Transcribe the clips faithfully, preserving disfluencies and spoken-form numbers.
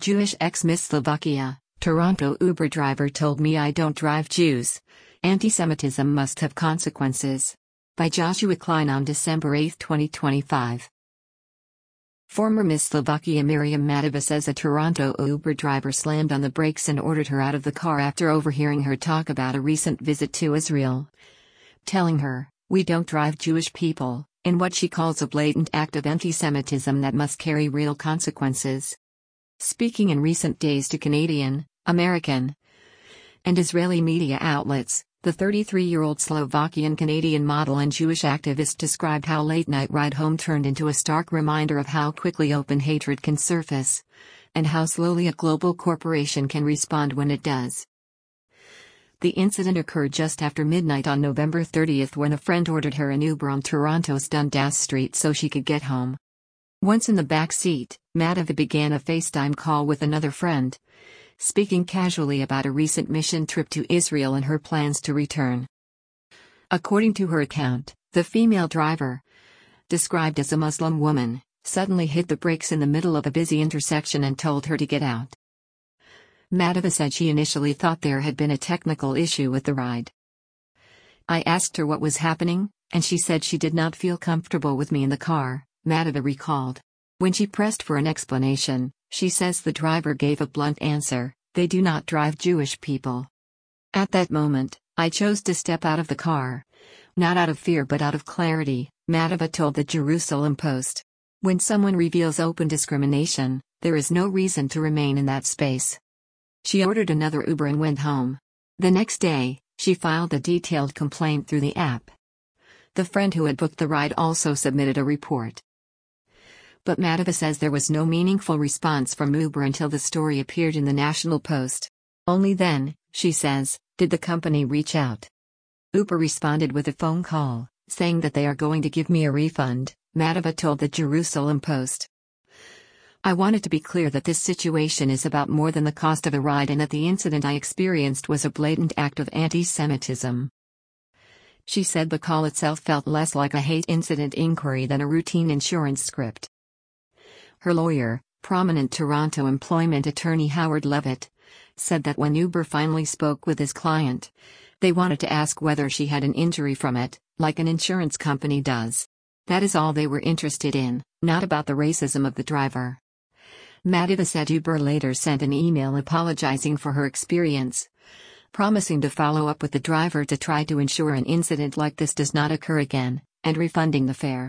Jewish ex-Miss Slovakia, Toronto Uber driver told me I don't drive Jews. Anti-Semitism must have consequences. By Joshua Klein on December eighth, twenty twenty-five. Former Miss Slovakia Miriam Matova says a Toronto Uber driver slammed on the brakes and ordered her out of the car after overhearing her talk about a recent visit to Israel. Telling her, "We don't drive Jewish people," in what she calls a blatant act of anti-Semitism that must carry real consequences. Speaking in recent days to Canadian, American, and Israeli media outlets, the thirty-three-year-old Slovakian-Canadian model and Jewish activist described how late-night ride home turned into a stark reminder of how quickly open hatred can surface, and how slowly a global corporation can respond when it does. The incident occurred just after midnight on November thirtieth when a friend ordered her an Uber on Toronto's Dundas Street so she could get home. Once in the back seat, Matova began a FaceTime call with another friend, speaking casually about a recent mission trip to Israel and her plans to return. According to her account, the female driver, described as a Muslim woman, suddenly hit the brakes in the middle of a busy intersection and told her to get out. Matova said she initially thought there had been a technical issue with the ride. "I asked her what was happening, and she said she did not feel comfortable with me in the car," Matova recalled. When she pressed for an explanation, she says the driver gave a blunt answer: "They do not drive Jewish people." "At that moment, I chose to step out of the car. Not out of fear but out of clarity," Matova told the Jerusalem Post. When someone reveals open discrimination, there is no reason to remain in that space. She ordered another Uber and went home. The next day, she filed a detailed complaint through the app. The friend who had booked the ride also submitted a report. But Matova says there was no meaningful response from Uber until the story appeared in the National Post. Only then, she says, did the company reach out. Uber responded with a phone call, saying that they are going to give me a refund, Matova told the Jerusalem Post. "I wanted to be clear that this situation is about more than the cost of a ride and that the incident I experienced was a blatant act of anti-Semitism." She said the call itself felt less like a hate incident inquiry than a routine insurance script. Her lawyer, prominent Toronto employment attorney Howard Levitt, said that when Uber finally spoke with his client, they wanted to ask whether she had an injury from it, like an insurance company does. That is all they were interested in, not about the racism of the driver. Matova said Uber later sent an email apologizing for her experience, promising to follow up with the driver to try to ensure an incident like this does not occur again, and refunding the fare.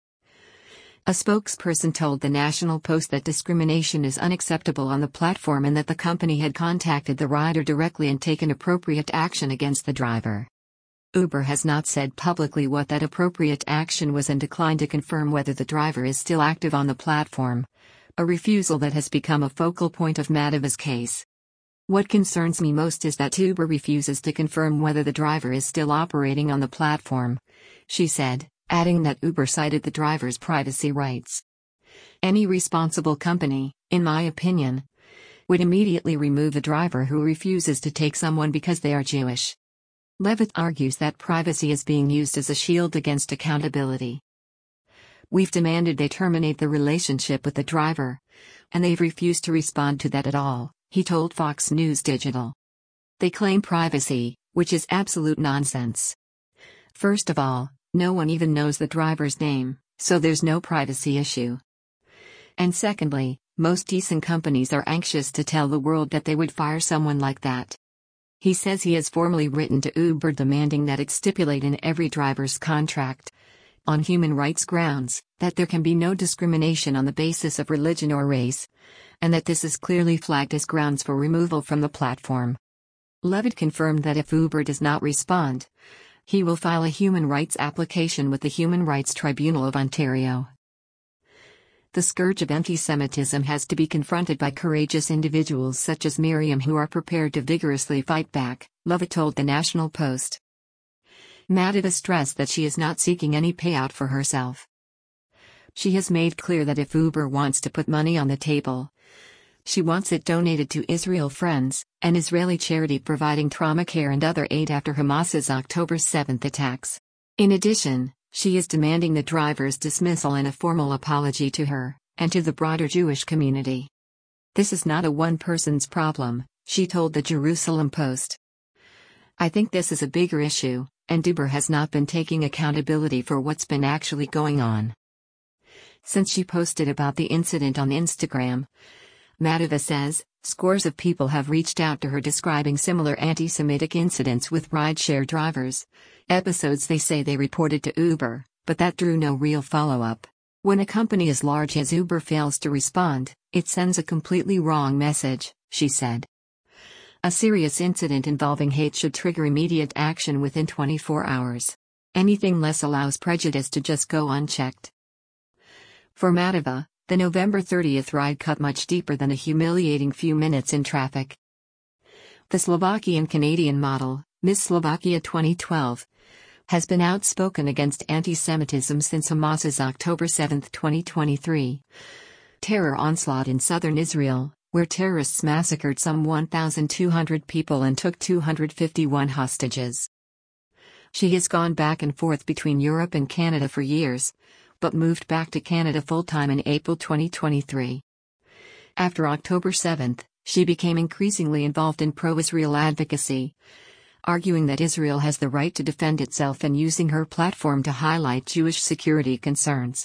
A spokesperson told the National Post that discrimination is unacceptable on the platform and that the company had contacted the rider directly and taken appropriate action against the driver. Uber has not said publicly what that appropriate action was and declined to confirm whether the driver is still active on the platform, a refusal that has become a focal point of Matova's case. "What concerns me most is that Uber refuses to confirm whether the driver is still operating on the platform," she said, adding that Uber cited the driver's privacy rights. "Any responsible company, in my opinion, would immediately remove a driver who refuses to take someone because they are Jewish." Levitt argues that privacy is being used as a shield against accountability. "We've demanded they terminate the relationship with the driver, and they've refused to respond to that at all," he told Fox News Digital. "They claim privacy, which is absolute nonsense. First of all, no one even knows the driver's name, so there's no privacy issue. And secondly, most decent companies are anxious to tell the world that they would fire someone like that." He says he has formally written to Uber demanding that it stipulate in every driver's contract, on human rights grounds, that there can be no discrimination on the basis of religion or race, and that this is clearly flagged as grounds for removal from the platform. Levitt confirmed that if Uber does not respond, he will file a human rights application with the Human Rights Tribunal of Ontario. The scourge of anti-Semitism has to be confronted by courageous individuals such as Miriam who are prepared to vigorously fight back, Levitt told the National Post. Matova stressed that she is not seeking any payout for herself. She has made clear that if Uber wants to put money on the table, she wants it donated to Israel Friends, an Israeli charity providing trauma care and other aid after Hamas's October seventh attacks. In addition, she is demanding the driver's dismissal and a formal apology to her, and to the broader Jewish community. This is not a one-person's problem, she told the Jerusalem Post. I think this is a bigger issue, and Uber has not been taking accountability for what's been actually going on. Since she posted about the incident on Instagram, Madhava says, scores of people have reached out to her describing similar anti-Semitic incidents with rideshare drivers, episodes they say they reported to Uber, but that drew no real follow-up. When a company as large as Uber fails to respond, it sends a completely wrong message, she said. A serious incident involving hate should trigger immediate action within twenty-four hours. Anything less allows prejudice to just go unchecked. For Madhava, the November thirtieth ride cut much deeper than a humiliating few minutes in traffic. The Slovakian-Canadian model, Miss Slovakia twenty twelve, has been outspoken against anti-Semitism since Hamas's October seventh twenty twenty-three terror onslaught in southern Israel, where terrorists massacred some one thousand two hundred people and took two hundred fifty-one hostages. She has gone back and forth between Europe and Canada for years, but moved back to Canada full-time in April twenty twenty-three. After October seventh, she became increasingly involved in pro-Israel advocacy, arguing that Israel has the right to defend itself and using her platform to highlight Jewish security concerns.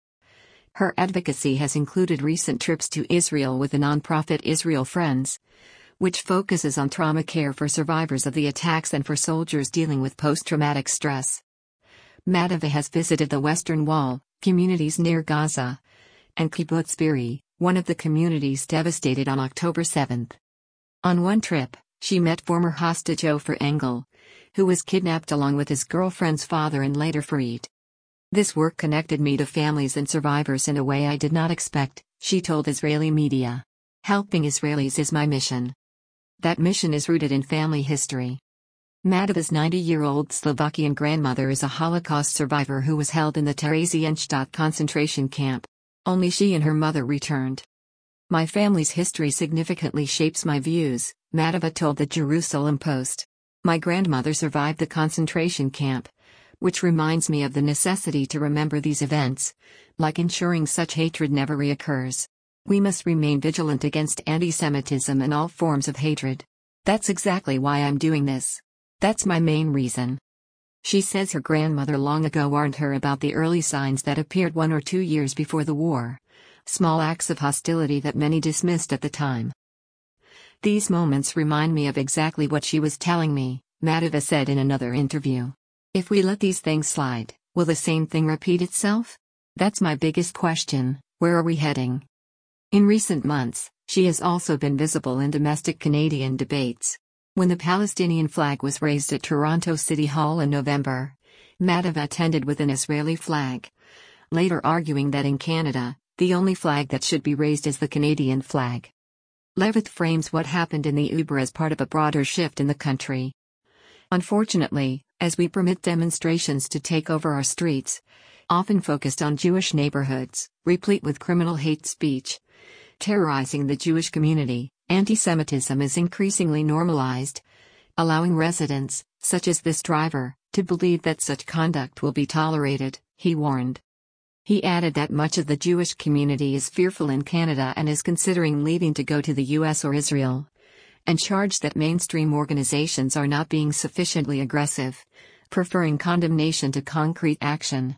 Her advocacy has included recent trips to Israel with the nonprofit Israel Friends, which focuses on trauma care for survivors of the attacks and for soldiers dealing with post-traumatic stress. Madhava has visited the Western Wall, communities near Gaza, and Kibbutz Be'eri, one of the communities devastated on October seventh. On one trip, she met former hostage Ofer Engel, who was kidnapped along with his girlfriend's father and later freed. This work connected me to families and survivors in a way I did not expect, she told Israeli media. Helping Israelis is my mission. That mission is rooted in family history. Madhava's ninety-year-old Slovakian grandmother is a Holocaust survivor who was held in the Theresienstadt concentration camp. Only she and her mother returned. My family's history significantly shapes my views, Madhava told the Jerusalem Post. My grandmother survived the concentration camp, which reminds me of the necessity to remember these events, like ensuring such hatred never reoccurs. We must remain vigilant against anti-Semitism and all forms of hatred. That's exactly why I'm doing this. That's my main reason. She says her grandmother long ago warned her about the early signs that appeared one or two years before the war, small acts of hostility that many dismissed at the time. These moments remind me of exactly what she was telling me, Madhava said in another interview. If we let these things slide, will the same thing repeat itself? That's my biggest question. Where are we heading? In recent months, she has also been visible in domestic Canadian debates. When the Palestinian flag was raised at Toronto City Hall in November, Madhava attended with an Israeli flag, later arguing that in Canada, the only flag that should be raised is the Canadian flag. Levith frames what happened in the Uber as part of a broader shift in the country. Unfortunately, as we permit demonstrations to take over our streets, often focused on Jewish neighborhoods, replete with criminal hate speech, terrorizing the Jewish community, anti-Semitism is increasingly normalized, allowing residents, such as this driver, to believe that such conduct will be tolerated, he warned. He added that much of the Jewish community is fearful in Canada and is considering leaving to go to the U S or Israel, and charged that mainstream organizations are not being sufficiently aggressive, preferring condemnation to concrete action.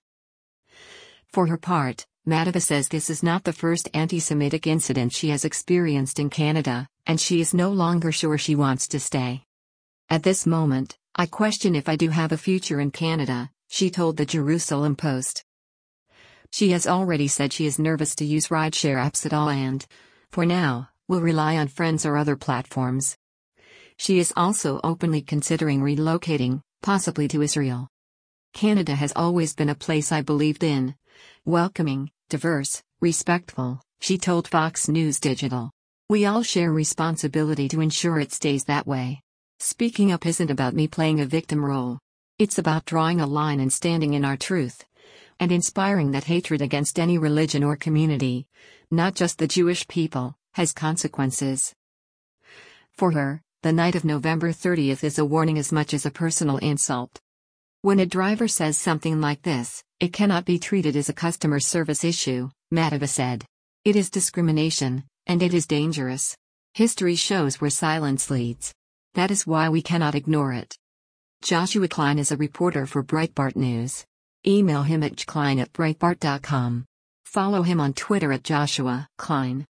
For her part, Madhava says this is not the first anti-Semitic incident she has experienced in Canada, and she is no longer sure she wants to stay. At this moment, I question if I do have a future in Canada, she told the Jerusalem Post. She has already said she is nervous to use rideshare apps at all and, for now, will rely on Friends or other platforms. She is also openly considering relocating, possibly to Israel. Canada has always been a place I believed in, welcoming, diverse, respectful, she told Fox News Digital. We all share responsibility to ensure it stays that way. Speaking up isn't about me playing a victim role. It's about drawing a line and standing in our truth, and inspiring that hatred against any religion or community, not just the Jewish people, has consequences. For her, the night of November thirtieth is a warning as much as a personal insult. When a driver says something like this, it cannot be treated as a customer service issue, Madhava said. It is discrimination, And it is dangerous. History shows where silence leads. That is why we cannot ignore it. Joshua Klein is a reporter for Breitbart News. Email him at jklein at breitbart dot com. Follow him on Twitter at Joshua Klein.